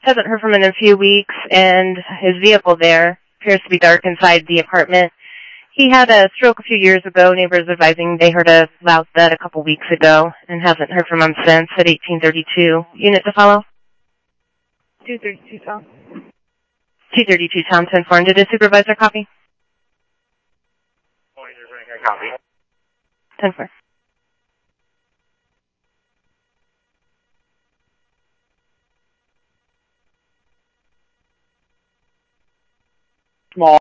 Hasn't heard from him in a few weeks, and his vehicle there appears to be dark inside the apartment. He had a stroke a few years ago. Neighbors advising they heard a loud thud a couple weeks ago and hasn't heard from him since at 1832. Unit to follow? 232 Tom. 232 Tom to inform. Did his supervisor copy? Copy. 10-4. Small.